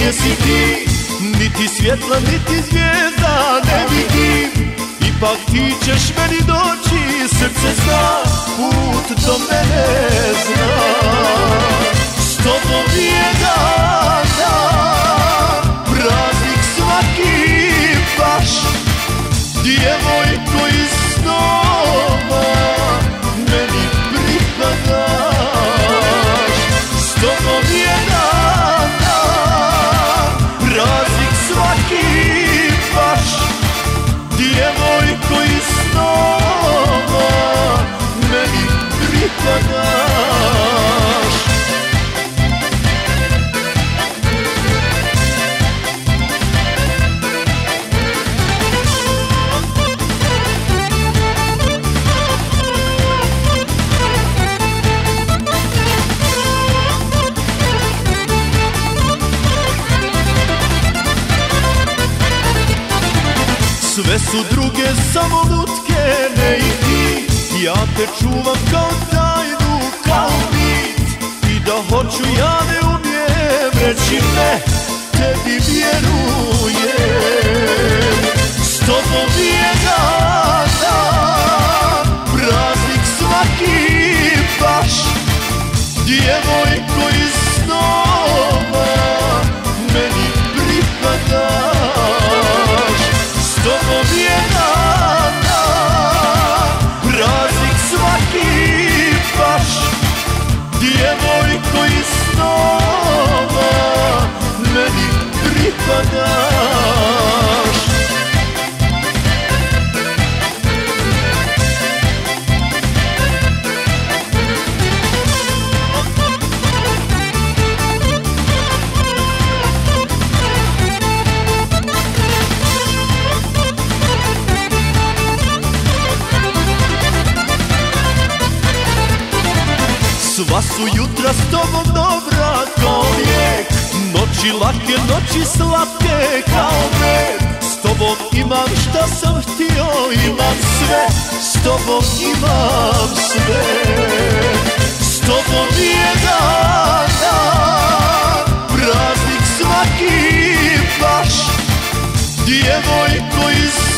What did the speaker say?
gdje si ti, niti svjetla, niti zvijezda ne vidim. Ipak ti ćeš meni doći, srce zna, put do mene zna. S tobom jedan dan, praznik svaki baš, djevojko iz snova, meni pripadaš. S tobom jedan dan, praznik svaki baš, djevojko iz snova, meni pripadaš. Sve su druge samo lutke, ne i ti. Ja te čuvam kao tajnu, kao mit. I da hoću ja ne umijem reći ne, tebi vjerujem. S tobom jedan dan, praznik svaki baš, djevojko iz snova, meni pripadaš. S tobom jedan dan, praznik svaki baš, djevojko iz snova, meni pripadaš. Sva su jutra s tobom dobra kao lijek, noći lake, noći slatke kao med. S tobom imam šta sam htio, imam sve, s tobom imam sve. S tobom jedan dan, praznik svaki baš, djevojko iz